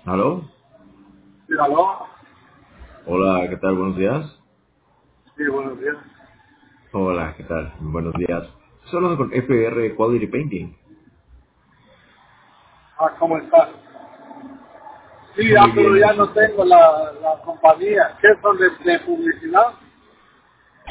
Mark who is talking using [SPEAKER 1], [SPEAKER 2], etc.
[SPEAKER 1] ¿Aló?
[SPEAKER 2] Sí, aló.
[SPEAKER 1] Hola, ¿qué tal? Buenos días.
[SPEAKER 2] Sí, buenos días.
[SPEAKER 1] Hola, ¿qué tal? Buenos días. Estoy hablando con FR Quality Painting.
[SPEAKER 2] ¿Cómo estás? Sí,
[SPEAKER 1] Muy
[SPEAKER 2] pero
[SPEAKER 1] bien,
[SPEAKER 2] ya no
[SPEAKER 1] muchas
[SPEAKER 2] tengo
[SPEAKER 1] gracias.
[SPEAKER 2] la compañía. ¿Qué son de publicidad?